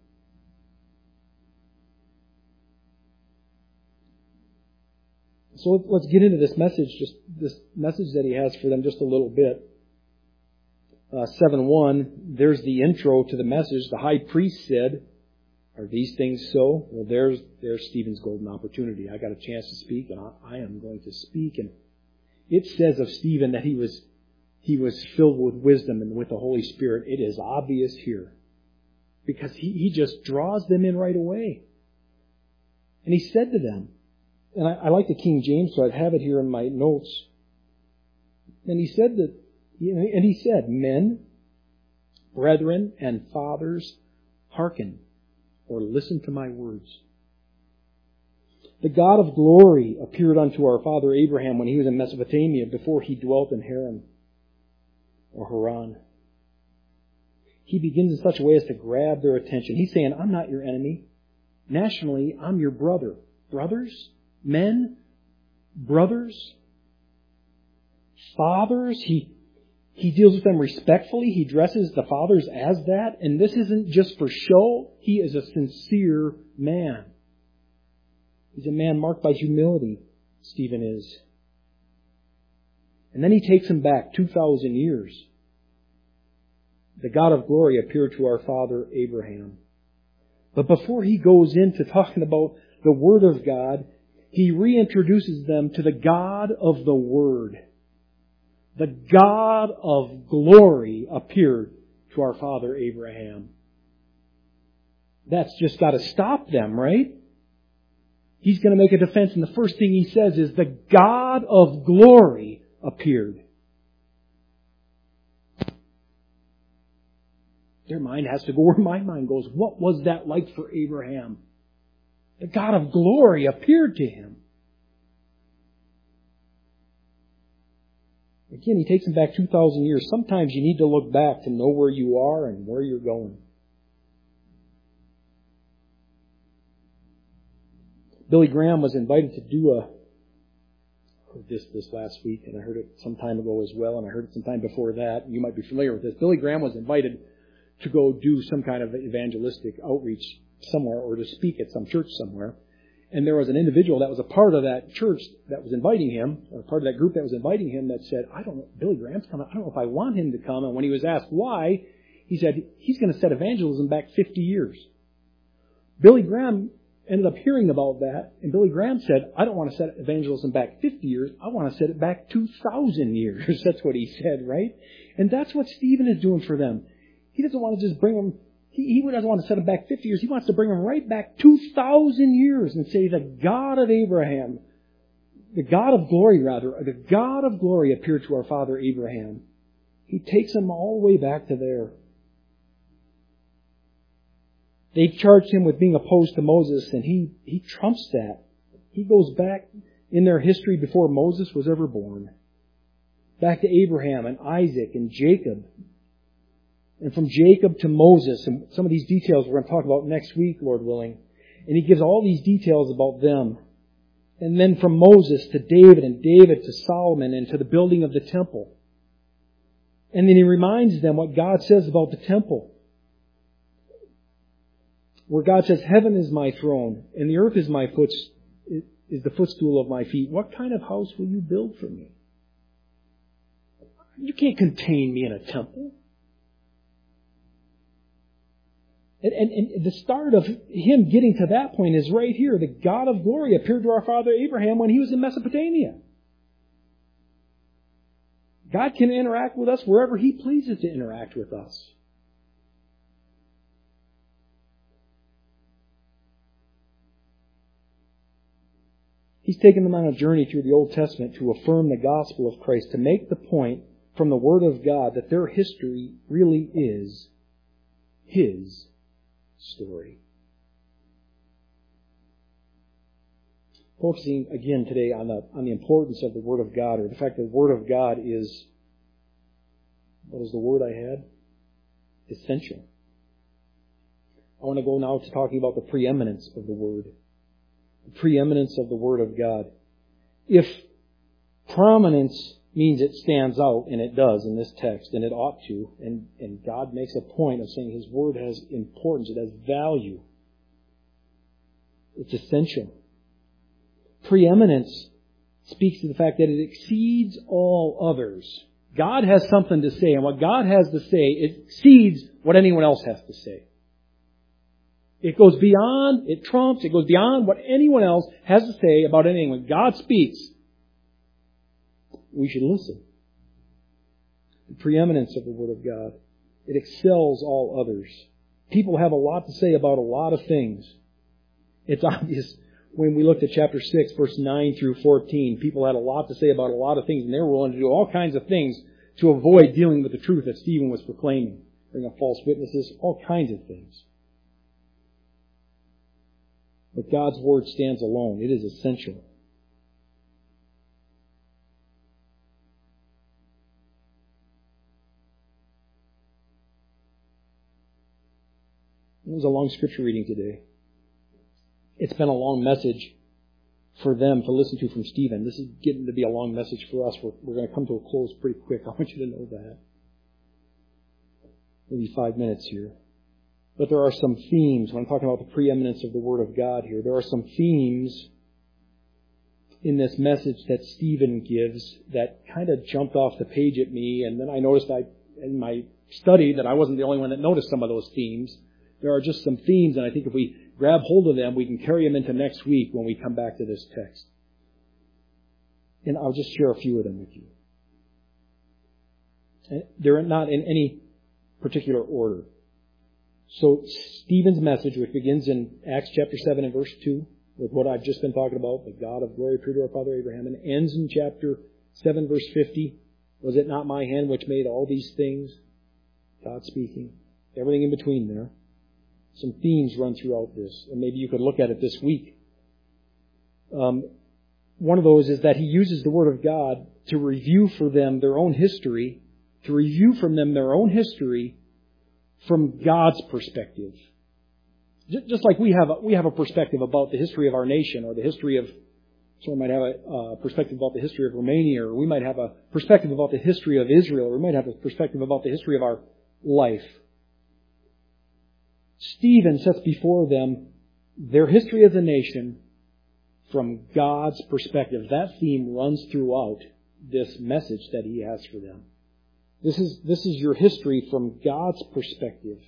So let's get into this message, just this message that he has for them just a little bit. Uh, seven one, there's the intro to the message. The high priest said, "Are these things so?" Well, there's there's Stephen's golden opportunity. I got a chance to speak, and I, I am going to speak. And it says of Stephen that he was he was filled with wisdom and with the Holy Spirit. It is obvious here because he, he just draws them in right away. And he said to them, and I, I like the King James, so I have it here in my notes. And he said that, and he said, "Men, brethren, and fathers, hearken, or listen to my words. The God of glory appeared unto our father Abraham when he was in Mesopotamia, before he dwelt in Haran, or Haran." He begins in such a way as to grab their attention. He's saying, I'm not your enemy. Nationally, I'm your brother. Brothers? Men? Brothers? Fathers? He, he deals with them respectfully. He dresses the fathers as that. And this isn't just for show. He is a sincere man. He's a man marked by humility, Stephen is. And then he takes him back two thousand years. The God of glory appeared to our father Abraham. But before he goes into talking about the Word of God, he reintroduces them to the God of the Word. The God of glory appeared to our father Abraham. That's just got to stop them, right? He's going to make a defense, and the first thing he says is, the God of glory appeared. Their mind has to go where my mind goes. What was that like for Abraham? The God of glory appeared to him. Again, he takes him back two thousand years. Sometimes you need to look back to know where you are and where you're going. Billy Graham was invited to do a, I heard this this last week, and I heard it some time ago as well, and I heard it some time before that. You might be familiar with this. Billy Graham was invited to go do some kind of evangelistic outreach somewhere, or to speak at some church somewhere. And there was an individual that was a part of that church that was inviting him, or part of that group that was inviting him, that said, I don't know, Billy Graham's coming. I don't know if I want him to come. And when he was asked why, he said, he's going to set evangelism back fifty years. Billy Graham ended up hearing about that, and Billy Graham said, I don't want to set evangelism back fifty years. I want to set it back two thousand years. That's what he said, right? And that's what Stephen is doing for them. He doesn't want to just bring them, he, he doesn't want to set them back fifty years. He wants to bring them right back two thousand years and say, the God of Abraham, the God of glory rather, the God of glory appeared to our father Abraham. He takes them all the way back to there. They've charged him with being opposed to Moses, and he, he trumps that. He goes back in their history before Moses was ever born. Back to Abraham and Isaac and Jacob. And from Jacob to Moses, and some of these details we're going to talk about next week, Lord willing. And he gives all these details about them. And then from Moses to David, and David to Solomon, and to the building of the temple. And then he reminds them what God says about the temple. Where God says, heaven is my throne, and the earth is my foot, is the footstool of my feet. What kind of house will you build for me? You can't contain me in a temple. And, and, and the start of him getting to that point is right here. The God of glory appeared to our father Abraham when he was in Mesopotamia. God can interact with us wherever He pleases to interact with us. He's taken them on a journey through the Old Testament to affirm the gospel of Christ, to make the point from the Word of God that their history really is His story. Focusing again today on the on the importance of the Word of God, or the fact that the Word of God is, what is the word I had? Essential. I want to go now to talking about the preeminence of the Word. The preeminence of the Word of God. If prominence means it stands out, and it does in this text, and it ought to, and, and God makes a point of saying His Word has importance, it has value. It's essential. Preeminence speaks to the fact that it exceeds all others. God has something to say, and what God has to say, it exceeds what anyone else has to say. It goes beyond, it trumps, it goes beyond what anyone else has to say about anything. When God speaks, we should listen. The preeminence of the Word of God. It excels all others. People have a lot to say about a lot of things. It's obvious when we looked at chapter six, verse nine through fourteen. People had a lot to say about a lot of things, and they were willing to do all kinds of things to avoid dealing with the truth that Stephen was proclaiming. Bring up false witnesses, all kinds of things. But God's Word stands alone. It is essential. It was a long scripture reading today. It's been a long message for them to listen to from Stephen. This is getting to be a long message for us. We're, we're going to come to a close pretty quick. I want you to know that. Maybe five minutes here. But there are some themes, when I'm talking about the preeminence of the Word of God here, there are some themes in this message that Stephen gives that kind of jumped off the page at me, and then I noticed I, in my study that I wasn't the only one that noticed some of those themes. There are just some themes, and I think if we grab hold of them, we can carry them into next week when we come back to this text. And I'll just share a few of them with you. And they're not in any particular order. So Stephen's message, which begins in Acts chapter seven and verse two, with what I've just been talking about, the God of glory appeared to our father Abraham, and ends in chapter seven, verse fifty. Was it not my hand which made all these things? God speaking. Everything in between there. Some themes run throughout this, and maybe you could look at it this week. Um, one of those is that he uses the Word of God to review for them their own history, to review from them their own history from God's perspective. Just like we have a, we have a perspective about the history of our nation, or the history of, someone might have a uh, perspective about the history of Romania, or we might have a perspective about the history of Israel, or we might have a perspective about the history of our life. Stephen sets before them their history as a nation from God's perspective. That theme runs throughout this message that he has for them. This is, this is your history from God's perspective.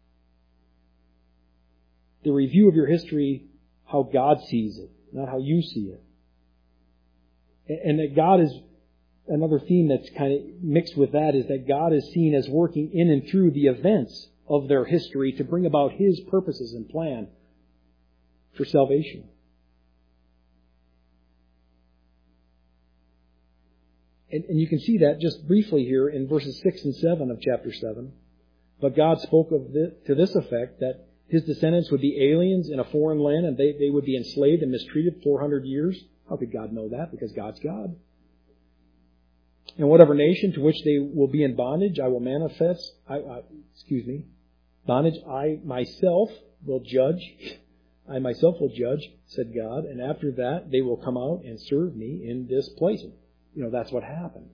The review of your history, how God sees it, not how you see it. And that God is, another theme that's kind of mixed with that is that God is seen as working in and through the events of their history to bring about His purposes and plan for salvation. And, and you can see that just briefly here in verses six and seven of chapter seven. But God spoke of this, to this effect, that His descendants would be aliens in a foreign land and they, they would be enslaved and mistreated four hundred years. How could God know that? Because God's God. And whatever nation to which they will be in bondage, I will manifest, I, I, excuse me, bondage, I myself will judge. I myself will judge, said God, and after that they will come out and serve me in this place. You know, that's what happened.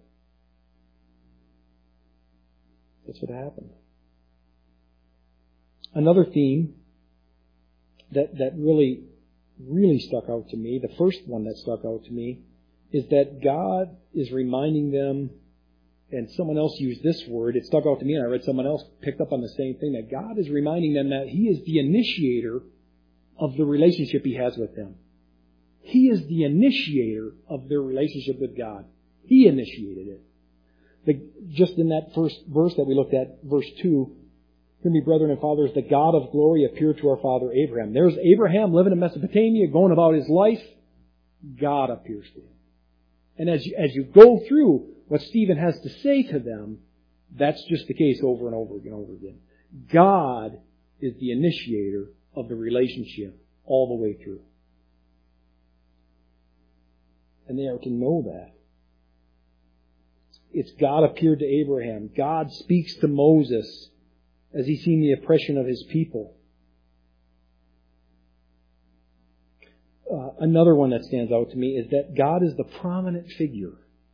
That's what happened. Another theme that, that really, really stuck out to me, the first one that stuck out to me, is that God is reminding them, and someone else used this word, it stuck out to me, and I read someone else picked up on the same thing, that God is reminding them that He is the initiator of the relationship He has with them. He is the initiator of their relationship with God. He initiated it. The, just in that first verse that we looked at, verse two, hear me, brethren and fathers, the God of glory appeared to our father Abraham. There's Abraham living in Mesopotamia, going about his life. God appears to him. And as you, as you go through what Stephen has to say to them, that's just the case over and over and over again. God is the initiator of the relationship all the way through. And they are to know that. It's God appeared to Abraham. God speaks to Moses as he's seen the oppression of his people. Uh, another one that stands out to me is that God is the prominent figure.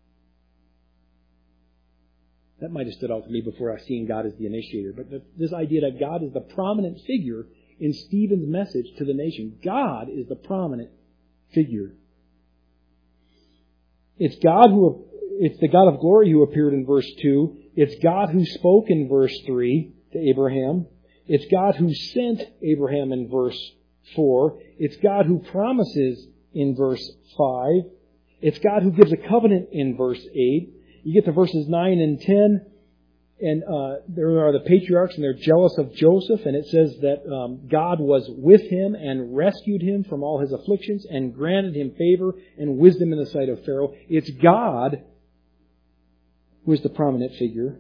That might have stood out to me before I seen God as the initiator. But the, this idea that God is the prominent figure in Stephen's message to the nation. God is the prominent figure. It's God who, it's the God of glory who appeared in verse two. It's God who spoke in verse three to Abraham. It's God who sent Abraham in verse four. It's God who promises in verse five. It's God who gives a covenant in verse eight. You get to verses nine and ten, and uh, there are the patriarchs, and they're jealous of Joseph, and it says that um, God was with him and rescued him from all his afflictions and granted him favor and wisdom in the sight of Pharaoh. It's God who is the prominent figure.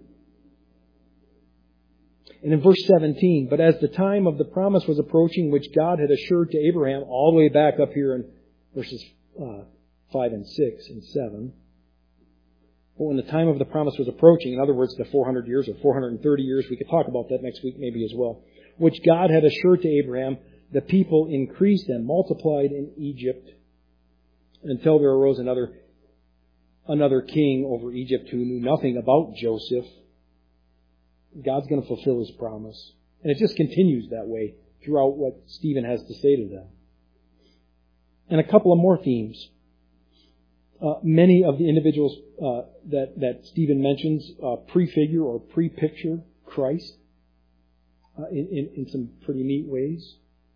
And in verse seventeen, but as the time of the promise was approaching, which God had assured to Abraham, all the way back up here in verses uh, five and six and seven, but when the time of the promise was approaching, in other words, the four hundred years or four hundred thirty years, we could talk about that next week maybe as well, which God had assured to Abraham, the people increased and multiplied in Egypt until there arose another, another king over Egypt who knew nothing about Joseph. God's going to fulfill His promise. And it just continues that way throughout what Stephen has to say to them. And a couple of more themes. Uh, many of the individuals uh, that, that Stephen mentions uh, prefigure or pre-picture Christ uh, in, in, in some pretty neat ways.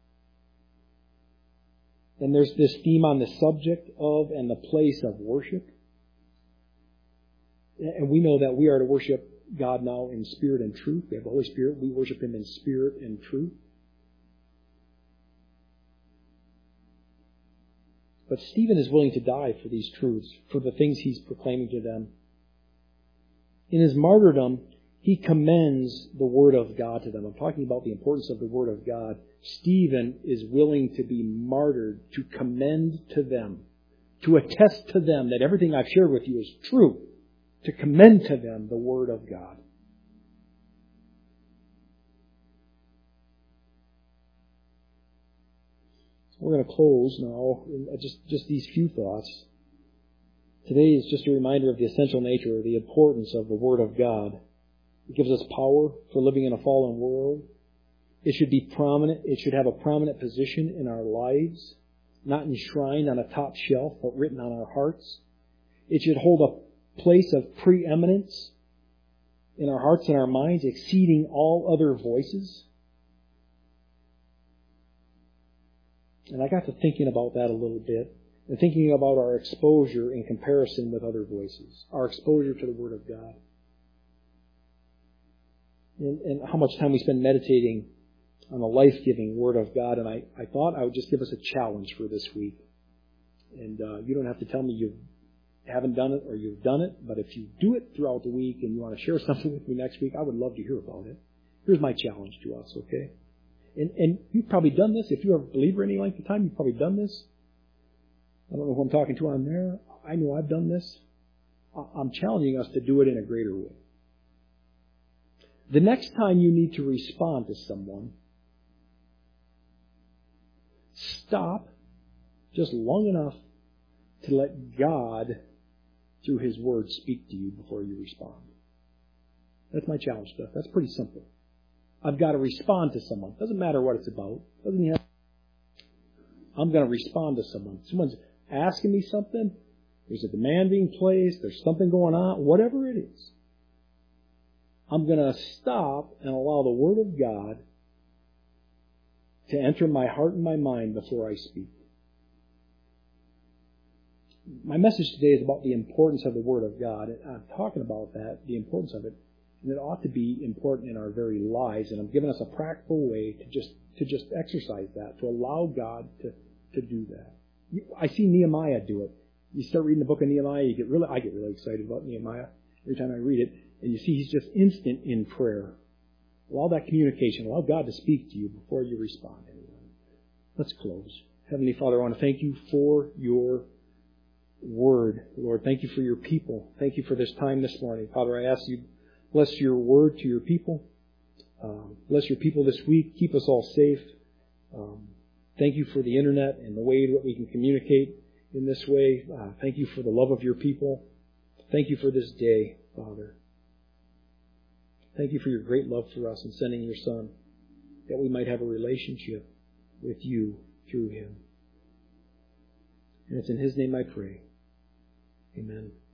And there's this theme on the subject of and the place of worship. And we know that we are to worship God now in spirit and truth. We have the Holy Spirit. We worship Him in spirit and truth. But Stephen is willing to die for these truths, for the things he's proclaiming to them. In his martyrdom, he commends the Word of God to them. I'm talking about the importance of the Word of God. Stephen is willing to be martyred to commend to them, to attest to them that everything I've shared with you is true, to commend to them the Word of God. We're going to close now. Just, just these few thoughts. Today is just a reminder of the essential nature, the importance of the Word of God. It gives us power for living in a fallen world. It should be prominent. It should have a prominent position in our lives, not enshrined on a top shelf, but written on our hearts. It should hold a place of preeminence in our hearts and our minds, exceeding all other voices. And I got to thinking about that a little bit, and thinking about our exposure in comparison with other voices, our exposure to the Word of God, and, and how much time we spend meditating on the life-giving Word of God. And I, I thought I would just give us a challenge for this week. And uh, you don't have to tell me you've haven't done it or you've done it, but if you do it throughout the week and you want to share something with me next week, I would love to hear about it. Here's my challenge to us, okay? And, and you've probably done this. If you're a believer any length of time, you've probably done this. I don't know who I'm talking to on there. I know I've done this. I'm challenging us to do it in a greater way. The next time you need to respond to someone, stop just long enough to let God, through His Word, speak to you before you respond. That's my challenge stuff. That's pretty simple. I've got to respond to someone. Doesn't matter what it's about. Doesn't have. I'm going to respond to someone. Someone's asking me something. There's a demand being placed. There's something going on. Whatever it is. I'm going to stop and allow the Word of God to enter my heart and my mind before I speak. My message today is about the importance of the Word of God. And I'm talking about that, the importance of it. And it ought to be important in our very lives. And I'm giving us a practical way to just to just exercise that, to allow God to, to do that. I see Nehemiah do it. You start reading the book of Nehemiah, you get really, I get really excited about Nehemiah every time I read it. And you see he's just instant in prayer. Allow that communication. Allow God to speak to you before you respond. Let's close. Heavenly Father, I want to thank you for your Word. Lord, thank you for your people. Thank you for this time this morning. Father, I ask you, bless your Word to your people. Um, bless your people this week. Keep us all safe. Um, thank you for the Internet and the way that we can communicate in this way. Uh, thank you for the love of your people. Thank you for this day, Father. Thank you for your great love for us in sending your Son, that we might have a relationship with you through Him. And it's in His name I pray. Amen.